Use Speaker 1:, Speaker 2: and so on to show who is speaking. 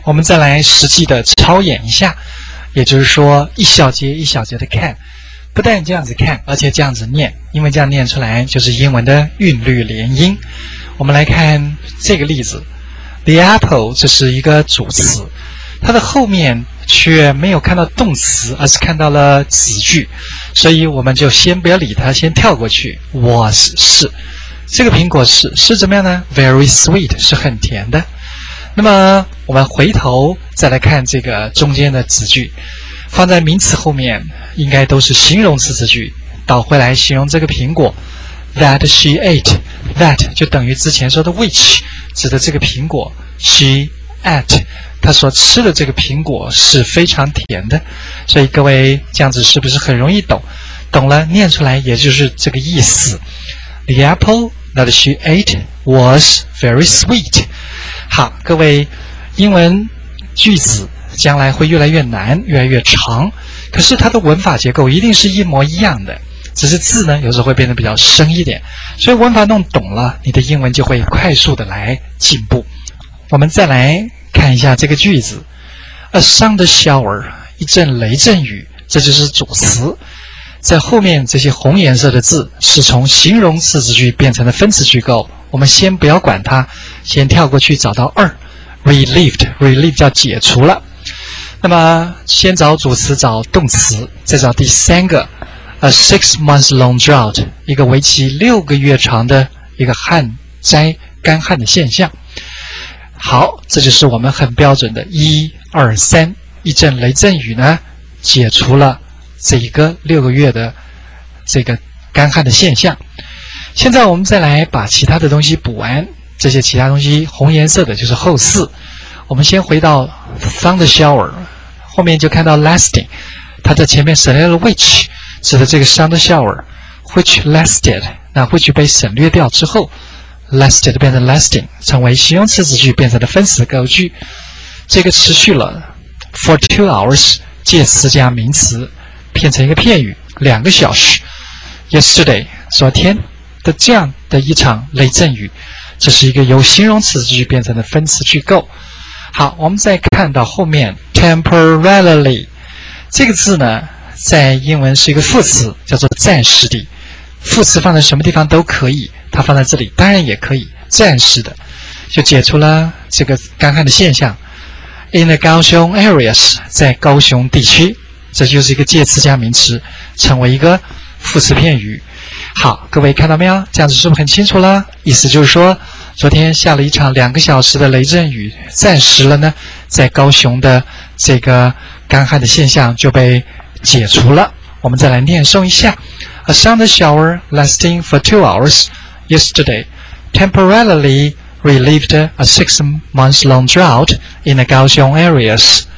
Speaker 1: 我们再来实际的操演一下，也就是说一小节一小节的看，不但这样子看，而且这样子念，因为这样念出来就是英文的韵律连音。我们来看这个例子 The apple 这是一个主词，它的后面却没有看到动词，而是看到了子句，所以我们就先不要理它，先跳过去。was 是这个苹果是怎么样呢？ Very sweet 是很甜的。那么我们回头再来看这个中间的子句，放在名词后面应该都是形容词子句，倒回来形容这个苹果 That she ate That 就等于之前说的 which 指的这个苹果 She ate 她所吃的这个苹果是非常甜的。所以各位这样子是不是很容易懂？懂了念出来也就是这个意思。 The apple that she ate was very sweet。 好，各位英文句子将来会越来越难，越来越长，可是它的文法结构一定是一模一样的，只是字呢有时候会变得比较深一点，所以文法弄懂了，你的英文就会快速的来进步。我们再来看一下这个句子 A thunder shower 一阵雷阵雨，这就是主词，在后面这些红颜色的字是从形容词子句变成了分词句构，我们先不要管它，先跳过去找到2 relieved 叫解除了。那么先找主词，找动词，再找第三个 A 6 months long drought 一个为期6个月长的一个旱灾干旱的现象。好，这就是我们很标准的1、2、3，一阵雷阵雨呢解除了这一个6个月的这个干旱的现象。现在我们再来把其他的东西补完，这些其他东西红颜色的就是后四。我们先回到 thunder shower， 后面就看到 lasting， 它在前面省略了 which， 指的这个 thunder shower which lasted， 那 which 被省略掉之后 lasted 变成 lasting， 成为形容词子句，变成了分词构句。这个持续了 for 2 hours， 介词加名词变成一个片语2个小时。yesterday 昨天的这样的一场雷阵雨，这是一个由形容词句变成的分词句构。好，我们再看到后面 temporarily 这个字呢，在英文是一个副词，叫做暂时的。副词放在什么地方都可以，它放在这里当然也可以，暂时的就解除了这个干旱的现象。In the 高雄 areas 在高雄地区，这就是一个介词加名词，成为一个副词片语。好，各位看到没有？这样子是不是很清楚了？意思就是说，昨天下了一场2个小时的雷阵雨，暂时了呢，在高雄的这个干旱的现象就被解除了。我们再来念诵一下 A thunder shower lasting for 2 hours yesterday temporarily relieved a 6 months long drought in the Kaohsiung areas.